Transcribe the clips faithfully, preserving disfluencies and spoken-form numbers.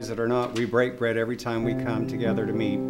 It or not, we break bread every time we come together to meet.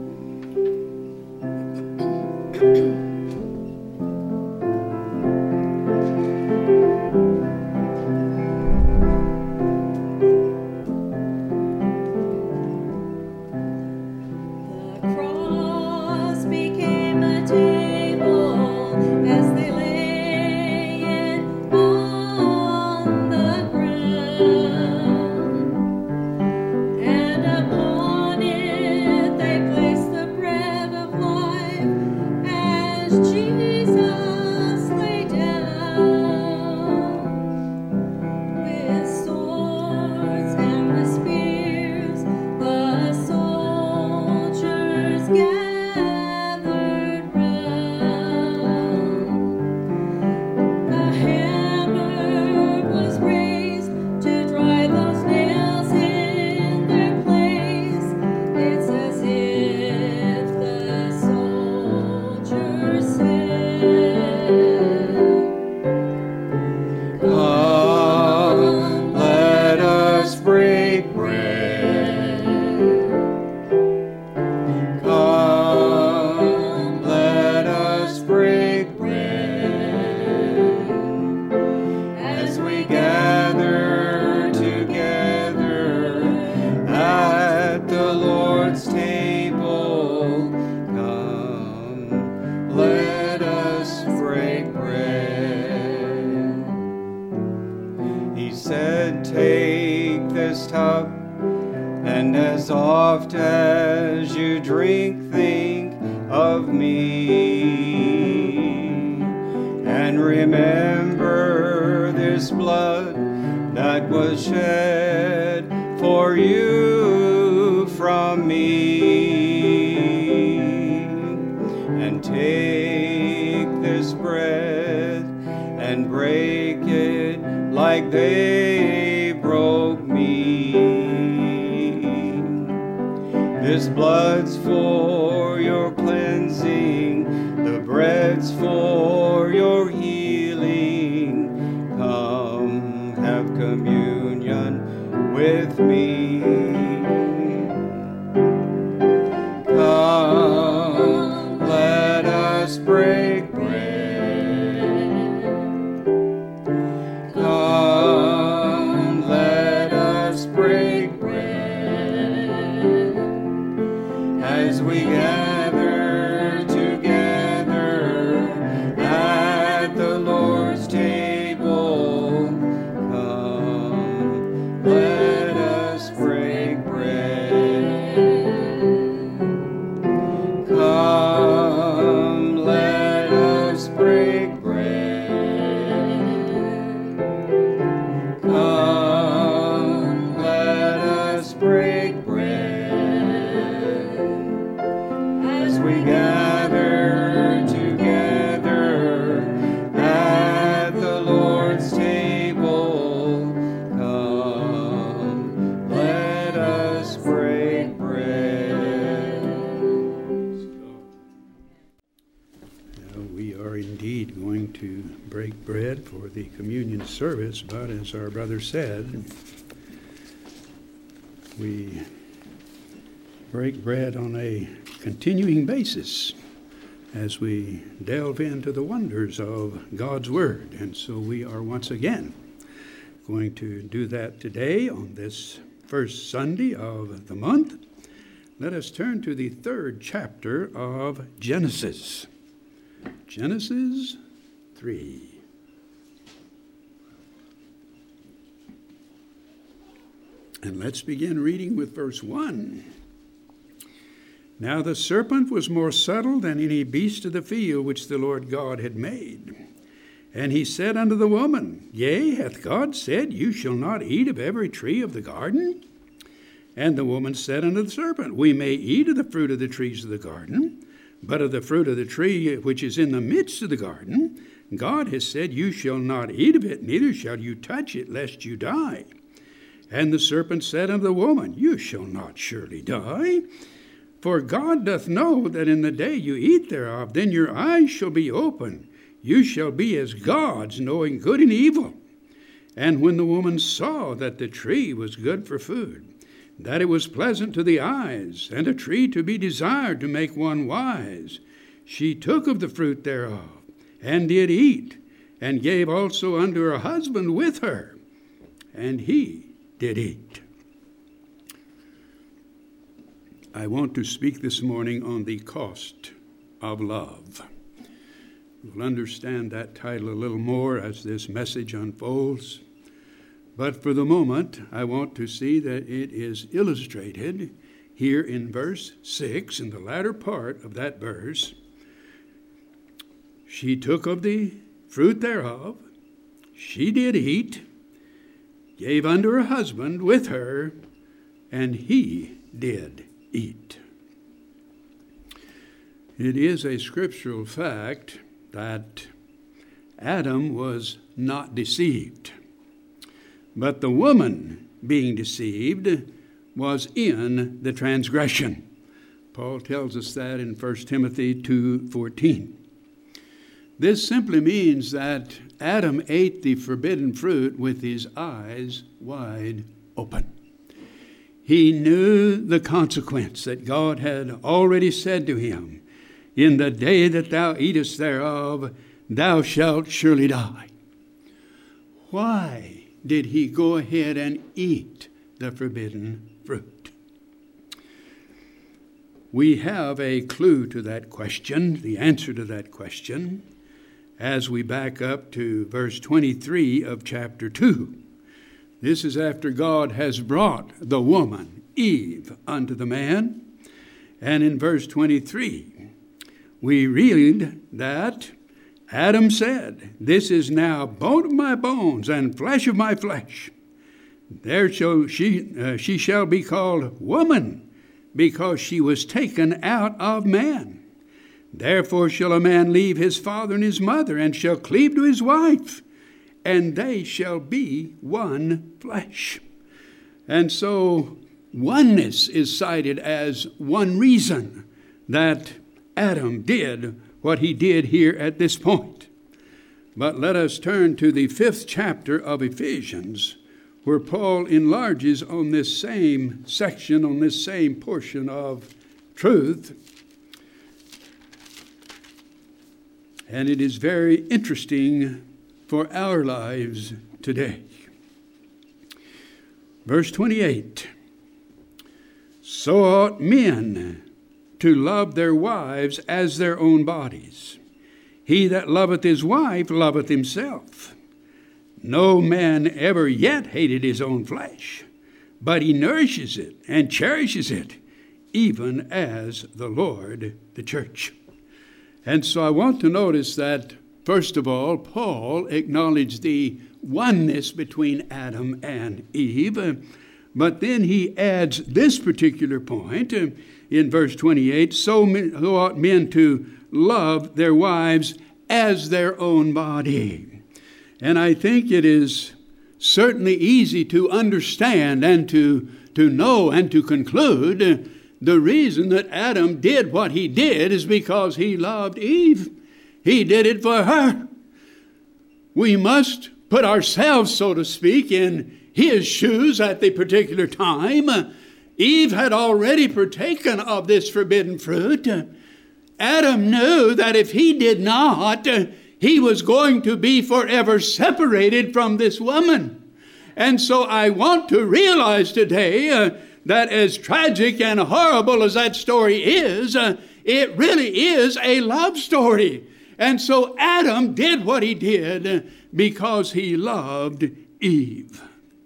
Service, but as our brother said, we break bread on a continuing basis as we delve into the wonders of God's Word. And so we are once again going to do that today on this first Sunday of the month. Let us turn to the third chapter of Genesis. Genesis three. And let's begin reading with verse one. Now the serpent was more subtle than any beast of the field which the Lord God had made. And he said unto the woman, Yea, hath God said, You shall not eat of every tree of the garden? And the woman said unto the serpent, We may eat of the fruit of the trees of the garden, but of the fruit of the tree which is in the midst of the garden, God has said, You shall not eat of it, neither shall you touch it, lest you die. And the serpent said unto the woman, You shall not surely die. For God doth know that in the day you eat thereof, then your eyes shall be open. You shall be as gods, knowing good and evil. And when the woman saw that the tree was good for food, that it was pleasant to the eyes, and a tree to be desired to make one wise. She took of the fruit thereof, and did eat, and gave also unto her husband with her, and he did eat. I want to speak this morning on the cost of love. We'll understand that title a little more as this message unfolds. But for the moment, I want to see that it is illustrated here in verse six, in the latter part of that verse. She took of the fruit thereof, she did eat, gave unto her husband with her, and he did eat. It is a scriptural fact that Adam was not deceived, but the woman being deceived was in the transgression. Paul tells us that in First Timothy two fourteen. This simply means that Adam ate the forbidden fruit with his eyes wide open. He knew the consequence that God had already said to him, "In the day that thou eatest thereof, thou shalt surely die." Why did he go ahead and eat the forbidden fruit? We have a clue to that question, the answer to that question, as we back up to verse twenty-three of chapter two. This is after God has brought the woman, Eve, unto the man. And in verse twenty-three, we read that Adam said, "This is now bone of my bones and flesh of my flesh. There shall she, uh, she shall be called woman, because she was taken out of man. Therefore shall a man leave his father and his mother, and shall cleave to his wife, and they shall be one flesh." And so oneness is cited as one reason that Adam did what he did here at this point. But let us turn to the fifth chapter of Ephesians, where Paul enlarges on this same section, on this same portion of truth. And it is very interesting for our lives today. Verse twenty-eight, "So ought men to love their wives as their own bodies. He that loveth his wife loveth himself. No man ever yet hated his own flesh, but he nourishes it and cherishes it, even as the Lord the church." And so I want to notice that, first of all, Paul acknowledged the oneness between Adam and Eve, but then he adds this particular point in verse twenty-eight, "So ought men to love their wives as their own body." And I think it is certainly easy to understand and to, to know and to conclude the reason that Adam did what he did is because he loved Eve. He did it for her. We must put ourselves, so to speak, in his shoes at the particular time. Eve had already partaken of this forbidden fruit. Adam knew that if he did not, he was going to be forever separated from this woman. And so I want to realize today uh, that as tragic and horrible as that story is, uh, it really is a love story. And so Adam did what he did because he loved Eve.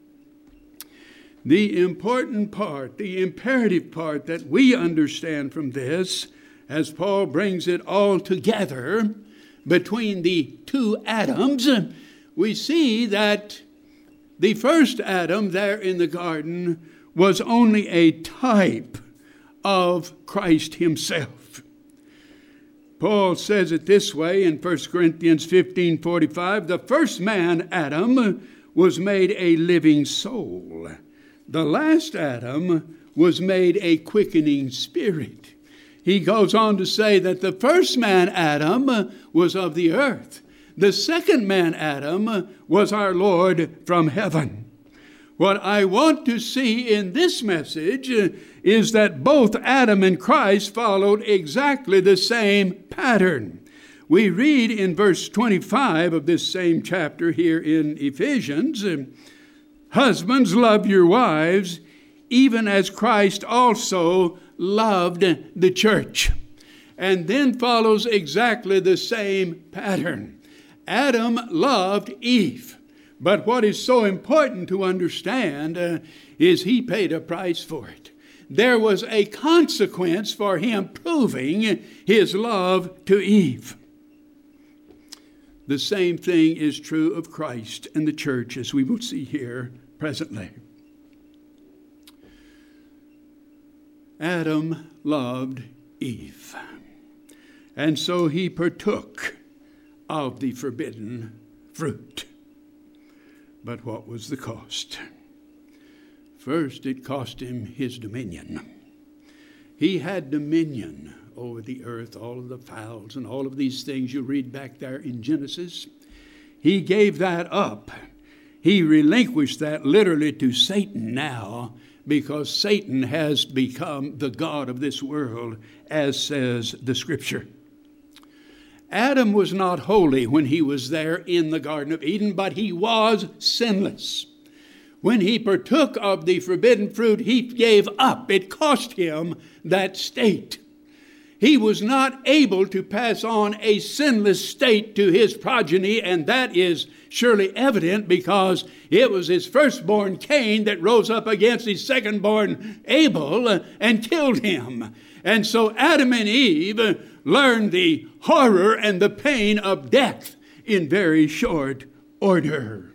The important part, the imperative part that we understand from this, as Paul brings it all together between the two Adams, we see that the first Adam there in the garden was only a type of Christ himself. Paul says it this way in First Corinthians fifteen forty-five, "The first man, Adam, was made a living soul. The last Adam was made a quickening spirit." He goes on to say that the first man, Adam, was of the earth. The second man, Adam, was our Lord from heaven. What I want to see in this message is that both Adam and Christ followed exactly the same pattern. We read in verse twenty-five of this same chapter here in Ephesians, "Husbands, love your wives, even as Christ also loved the church." And then follows exactly the same pattern. Adam loved Eve. But what is so important to understand uh, is he paid a price for it. There was a consequence for him proving his love to Eve. The same thing is true of Christ and the church, as we will see here presently. Adam loved Eve, and so he partook of the forbidden fruit. But what was the cost? First, it cost him his dominion. He had dominion over the earth, all of the fowls and all of these things you read back there in Genesis. He gave that up. He relinquished that literally to Satan now, because Satan has become the god of this world, as says the Scripture. Adam was not holy when he was there in the Garden of Eden, but he was sinless. When he partook of the forbidden fruit, he gave up. It cost him that state. He was not able to pass on a sinless state to his progeny, and that is surely evident because it was his firstborn Cain that rose up against his secondborn Abel and killed him. And so Adam and Eve learned the horror and the pain of death in very short order.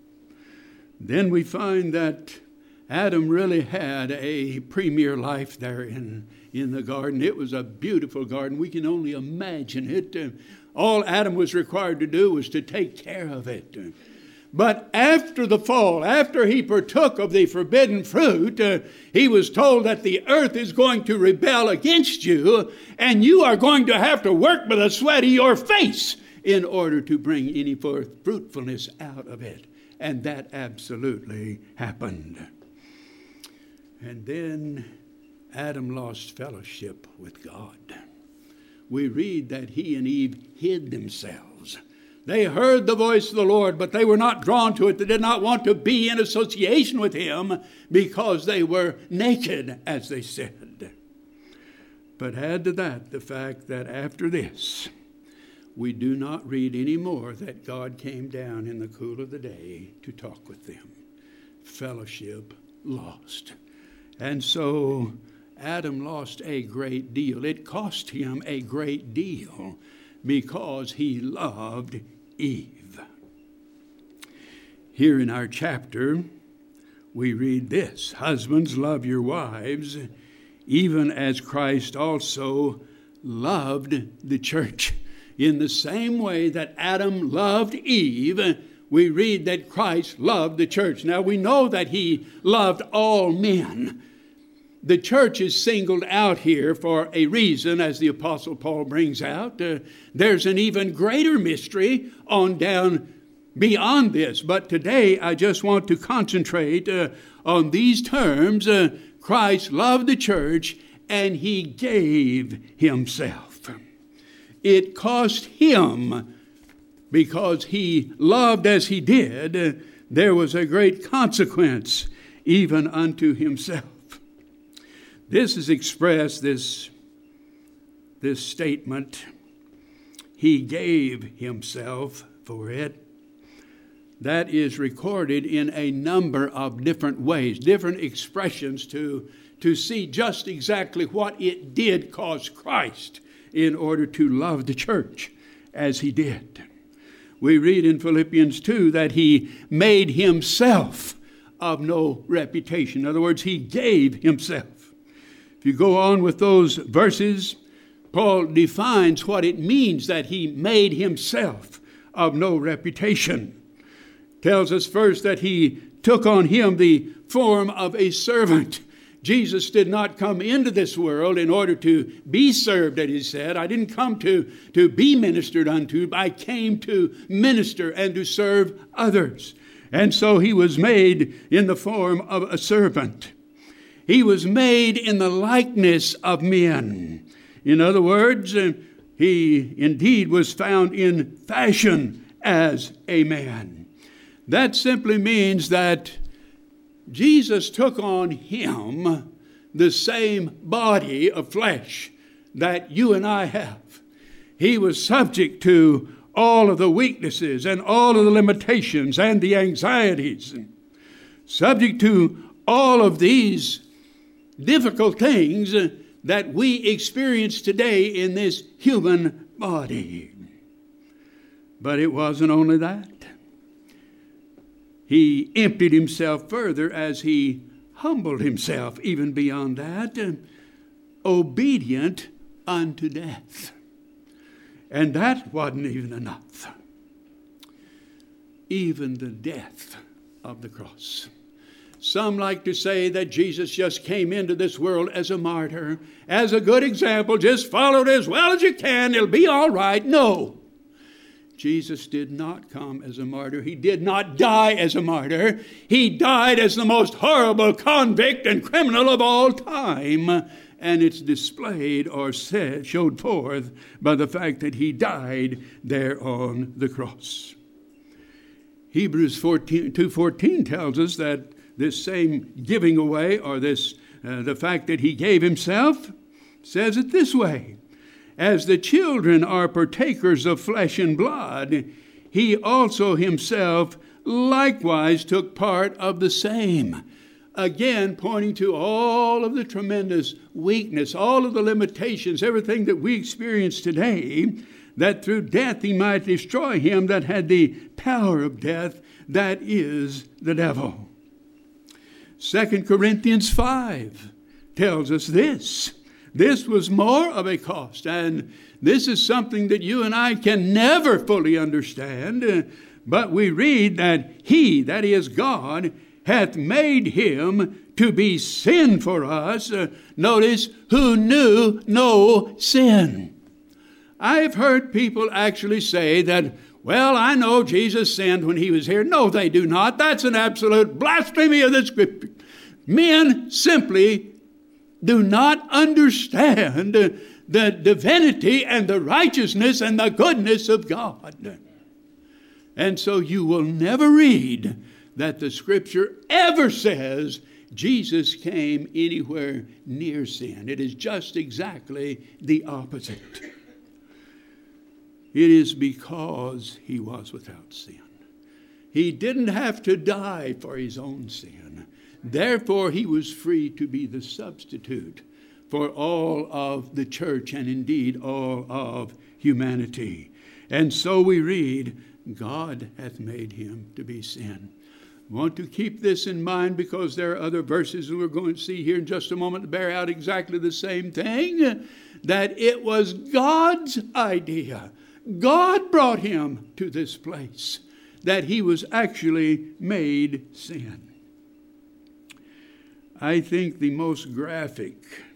Then we find that Adam really had a premier life there in, in the garden. It was a beautiful garden. We can only imagine it. All Adam was required to do was to take care of it. But after the fall, after he partook of the forbidden fruit, uh, he was told that the earth is going to rebel against you, and you are going to have to work by the sweat of your face in order to bring any forth fruitfulness out of it. And that absolutely happened. And then Adam lost fellowship with God. We read that he and Eve hid themselves. They heard the voice of the Lord, but they were not drawn to it. They did not want to be in association with him because they were naked, as they said. But add to that the fact that after this, we do not read any more that God came down in the cool of the day to talk with them. Fellowship lost. And so Adam lost a great deal. It cost him a great deal because he loved Eve. Here in our chapter, we read this: "Husbands, love your wives, even as Christ also loved the church." In the same way that Adam loved Eve, we read that Christ loved the church. Now we know that he loved all men. The church is singled out here for a reason, as the Apostle Paul brings out. Uh, there's an even greater mystery on down beyond this. But today I just want to concentrate uh, on these terms. Uh, Christ loved the church and he gave himself. It cost him, because he loved as he did, uh, there was a great consequence even unto himself. This is expressed, this, this statement, he gave himself for it. That is recorded in a number of different ways, different expressions to, to see just exactly what it did cost Christ in order to love the church as he did. We read in Philippians two that he made himself of no reputation. In other words, he gave himself. If you go on with those verses, Paul defines what it means that he made himself of no reputation. Tells us first that he took on him the form of a servant. Jesus did not come into this world in order to be served, as he said. I didn't come to, to be ministered unto, but I came to minister and to serve others. And so he was made in the form of a serpent. He was made in the likeness of men. In other words, he indeed was found in fashion as a man. That simply means that Jesus took on him the same body of flesh that you and I have. He was subject to all of the weaknesses and all of the limitations and the anxieties, subject to all of these difficult things that we experience today in this human body. But it wasn't only that. He emptied himself further as he humbled himself even beyond that, obedient unto death. And that wasn't even enough. Even the death of the cross. Some like to say that Jesus just came into this world as a martyr, as a good example, just follow it as well as you can, it'll be all right. No. Jesus did not come as a martyr. He did not die as a martyr. He died as the most horrible convict and criminal of all time. And it's displayed or said, showed forth by the fact that he died there on the cross. Hebrews two fourteen tells us that this same giving away, or this uh, the fact that he gave himself, says it this way: as the children are partakers of flesh and blood, he also himself likewise took part of the same. Again, pointing to all of the tremendous weakness, all of the limitations, everything that we experience today, that through death he might destroy him that had the power of death, that is the devil. Second Corinthians five tells us this. This was more of a cost, and this is something that you and I can never fully understand, but we read that he, that is God, hath made him to be sin for us, uh, notice, who knew no sin. I've heard people actually say that, well, I know Jesus sinned when he was here. No, they do not. That's an absolute blasphemy of the Scripture. Men simply do not understand the divinity and the righteousness and the goodness of God. And so you will never read that the Scripture ever says Jesus came anywhere near sin. It is just exactly the opposite. It is because he was without sin. He didn't have to die for his own sin. Therefore, he was free to be the substitute for all of the church and indeed all of humanity. And so we read, God hath made him to be sin. I want to keep this in mind because there are other verses that we're going to see here in just a moment to bear out exactly the same thing, that it was God's idea. God brought him to this place, that he was actually made sin. I think the most graphic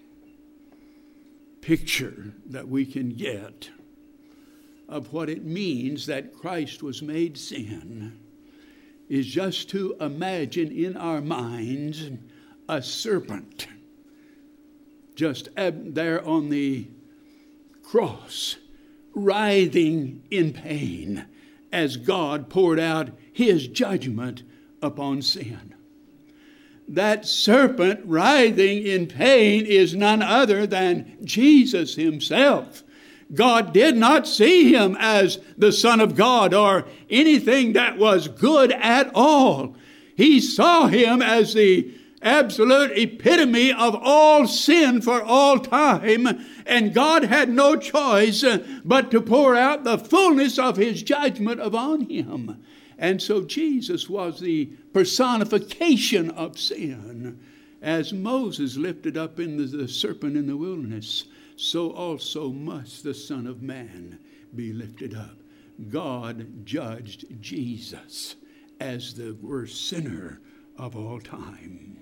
picture that we can get of what it means that Christ was made sin is just to imagine in our minds a serpent just there on the cross, writhing in pain as God poured out his judgment upon sin. That serpent writhing in pain is none other than Jesus himself. God did not see him as the Son of God or anything that was good at all. He saw him as the absolute epitome of all sin for all time, and God had no choice but to pour out the fullness of his judgment upon him. And so Jesus was the personification of sin. As Moses lifted up in the, the serpent in the wilderness, so also must the Son of Man be lifted up. God judged Jesus as the worst sinner of all time.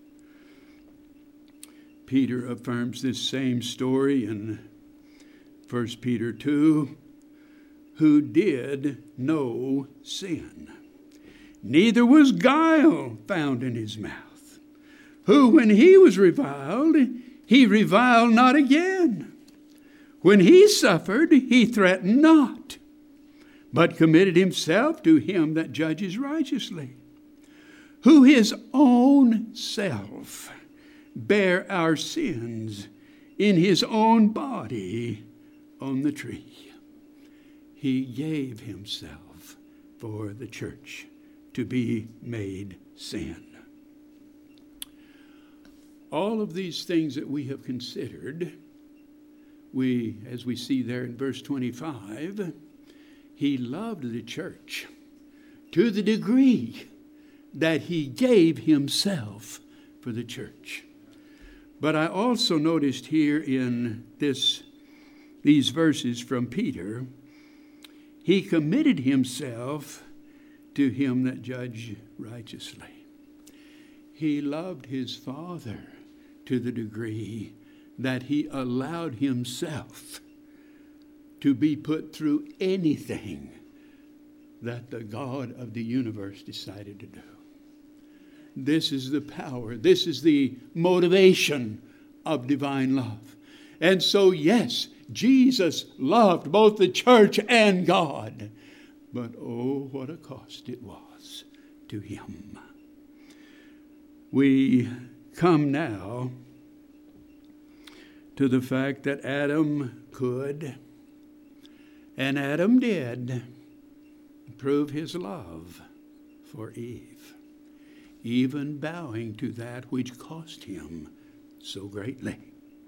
Peter affirms this same story in First Peter two, who did know sin. neither was guile found in his mouth. Who, when he was reviled, he reviled not again. When he suffered, he threatened not, but committed himself to him that judges righteously, who his own self bare our sins in his own body on the tree. He gave himself for the church to be made sin. All of these things that we have considered, we, as we see there in verse twenty-five, he loved the church to the degree that he gave himself for the church. But I also noticed here in this, these verses from Peter, he committed himself to him that judge righteously. He loved his Father to the degree that he allowed himself to be put through anything that the God of the universe decided to do. This is the power, this is the motivation of divine love. And so, yes, Jesus loved both the church and God. But oh, what a cost it was to him. We come now to the fact that Adam could, and Adam did, prove his love for Eve, even bowing to that which cost him so greatly.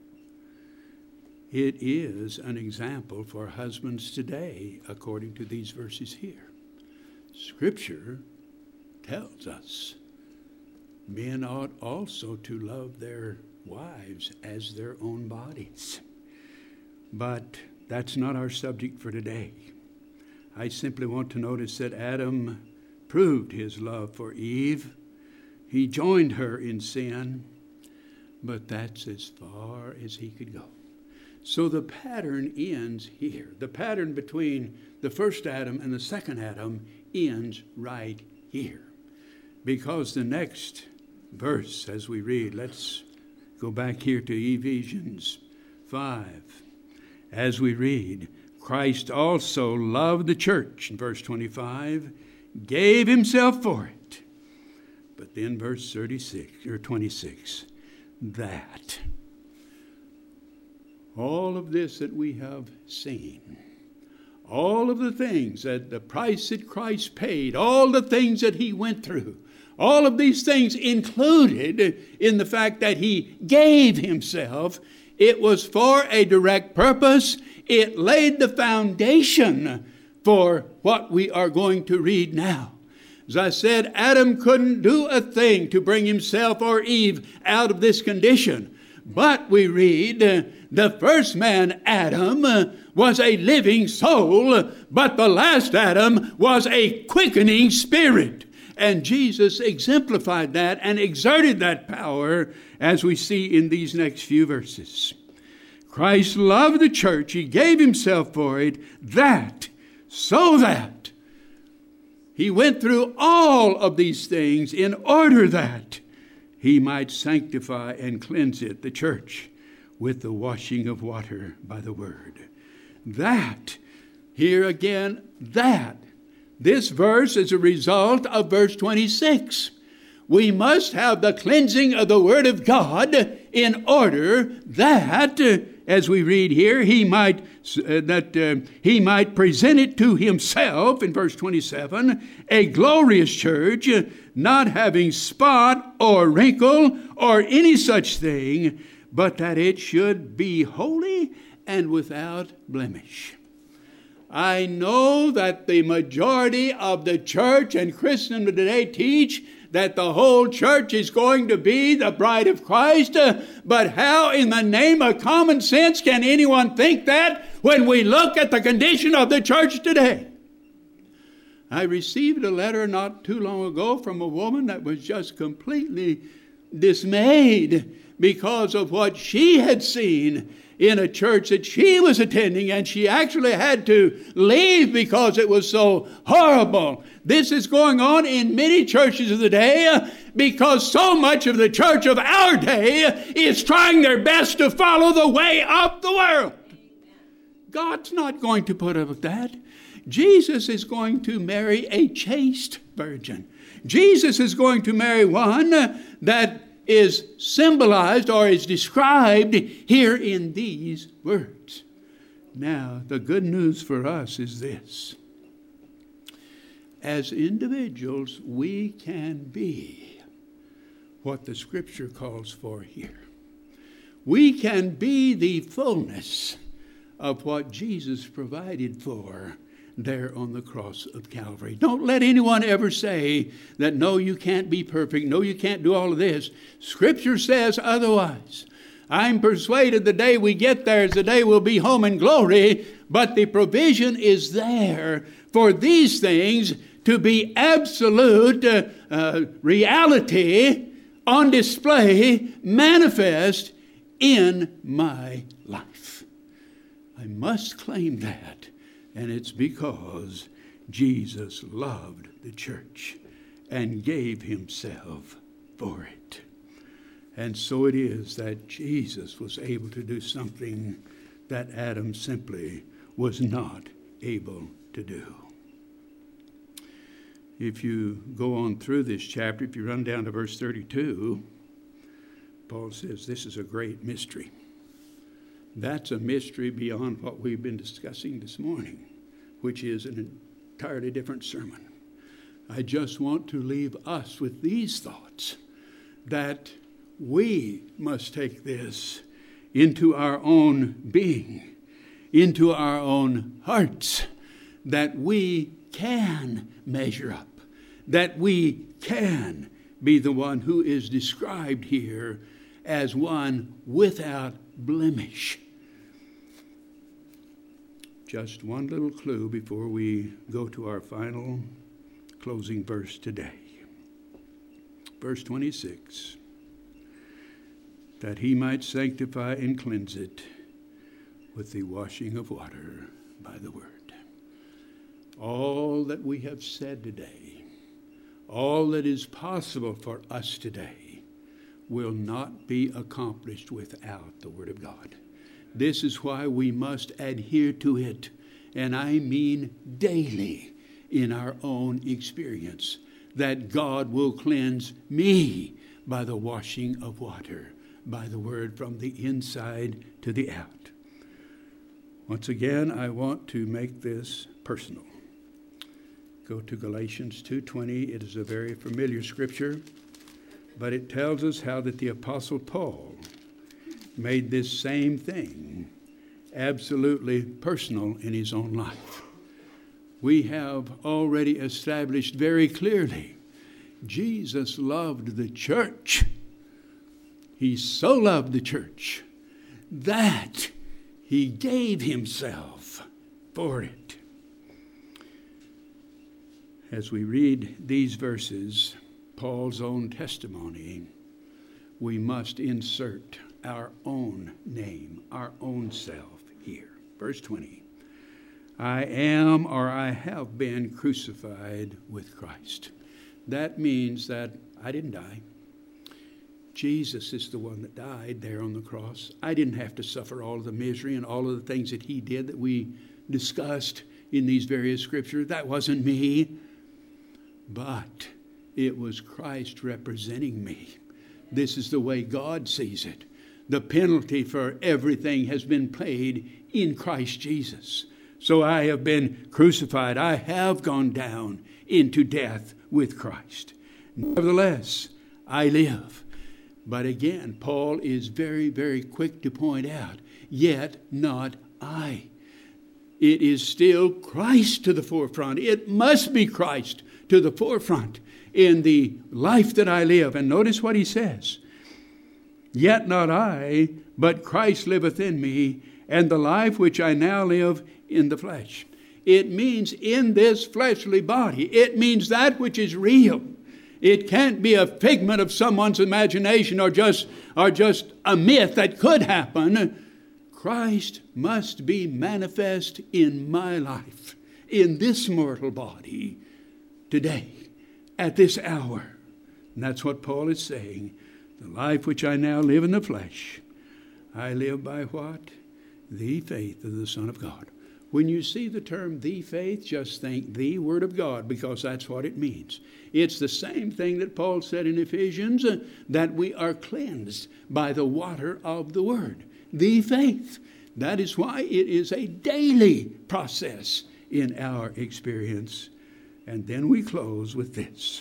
It is an example for husbands today, according to these verses here. Scripture tells us men ought also to love their wives as their own bodies. But that's not our subject for today. I simply want to notice that Adam proved his love for Eve. He joined her in sin, but that's as far as he could go. So the pattern ends here. The pattern between the first Adam and the second Adam ends right here. Because the next verse, as we read, let's go back here to Ephesians five. As we read, Christ also loved the church, in verse twenty-five, gave himself for it. But then verse thirty-six, or twenty-six, that all of this that we have seen, all of the things that the price that Christ paid, all the things that he went through, all of these things included in the fact that he gave himself, it was for a direct purpose. It laid the foundation for what we are going to read now. As I said, Adam couldn't do a thing to bring himself or Eve out of this condition. But we read, uh, the first man, Adam, uh, was a living soul, but the last Adam was a quickening spirit. And Jesus exemplified that and exerted that power, as we see in these next few verses. Christ loved the church. He gave himself for it, that, so that. He went through all of these things in order that he might sanctify and cleanse it, the church, with the washing of water by the word. That, here again, that. This verse is a result of verse twenty-six. We must have the cleansing of the word of God in order that, as we read here, he might uh, that uh, he might present it to himself, in verse twenty-seven, a glorious church, not having spot or wrinkle or any such thing, but that it should be holy and without blemish. I know that the majority of the church and Christendom today teach that the whole church is going to be the bride of Christ. Uh, but how in the name of common sense can anyone think that when we look at the condition of the church today? I received a letter not too long ago from a woman that was just completely dismayed because of what she had seen in a church that she was attending, and she actually had to leave because it was so horrible. This is going on in many churches of the day because so much of the church of our day is trying their best to follow the way of the world. God's not going to put up with that. Jesus is going to marry a chaste virgin. Jesus is going to marry one that is symbolized or is described here in these words. Now, the good news for us is this. As individuals, we can be what the Scripture calls for here. We can be the fullness of what Jesus provided for there on the cross of Calvary. Don't let anyone ever say that, no, you can't be perfect. No, you can't do all of this. Scripture says otherwise. I'm persuaded the day we get there is the day we'll be home in glory, but the provision is there for these things to be absolute uh, uh, reality on display, manifest in my life. I must claim that. And it's because Jesus loved the church and gave himself for it. And so it is that Jesus was able to do something that Adam simply was not able to do. If you go on through this chapter, if you run down to verse thirty-two, Paul says this is a great mystery. That's a mystery beyond what we've been discussing this morning, which is an entirely different sermon. I just want to leave us with these thoughts, that we must take this into our own being, into our own hearts, that we can measure up, that we can be the one who is described here as one without blemish. Just one little clue before we go to our final closing verse today. Verse twenty-six. That he might sanctify and cleanse it with the washing of water by the word. All that we have said today, all that is possible for us today, will not be accomplished without the Word of God. This is why we must adhere to it, and I mean daily in our own experience, that God will cleanse me by the washing of water, by the word from the inside to the out. Once again, I want to make this personal. Go to Galatians two twenty. It is a very familiar scripture, but it tells us how that the Apostle Paul made this same thing absolutely personal in his own life. We have already established very clearly, Jesus loved the church. He so loved the church that he gave himself for it. As we read these verses, Paul's own testimony, we must insert our own name, our own self here. Verse twenty. I am or I have been crucified with Christ. That means that I didn't die. Jesus is the one that died there on the cross. I didn't have to suffer all of the misery and all of the things that he did that we discussed in these various scriptures. That wasn't me. But it was Christ representing me. This is the way God sees it. The penalty for everything has been paid in Christ Jesus. So I have been crucified. I have gone down into death with Christ. Nevertheless, I live. But again, Paul is very, very quick to point out, yet not I. It is still Christ to the forefront. It must be Christ to the forefront in the life that I live. And notice what he says. Yet not I, but Christ liveth in me, and the life which I now live in the flesh. It means in this fleshly body. It means that which is real. It can't be a figment of someone's imagination or just, or just a myth that could happen. Christ must be manifest in my life, in this mortal body, today, at this hour. And that's what Paul is saying. The life which I now live in the flesh, I live by what? The faith of the Son of God. When you see the term the faith, just think the Word of God, because that's what it means. It's the same thing that Paul said in Ephesians, uh, that we are cleansed by the water of the Word. The faith. That is why it is a daily process in our experience. And then we close with this.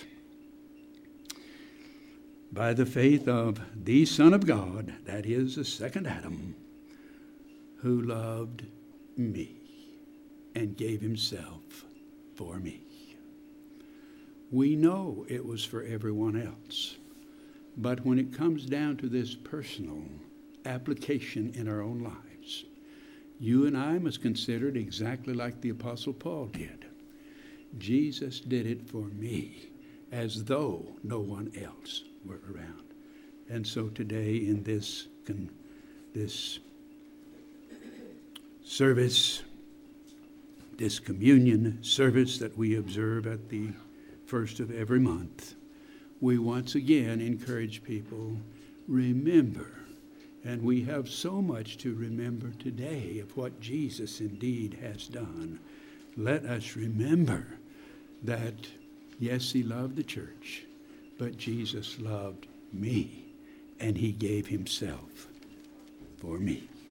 By the faith of the Son of God, that is the second Adam, who loved me and gave himself for me. We know it was for everyone else. But when it comes down to this personal application in our own lives, you and I must consider it exactly like the Apostle Paul did. Jesus did it for me, as though no one else were around. And so today in this, this service, this communion service that we observe at the first of every month, we once again encourage people, remember, and we have so much to remember today of what Jesus indeed has done. Let us remember that, yes, he loved the church, but Jesus loved me, and he gave himself for me.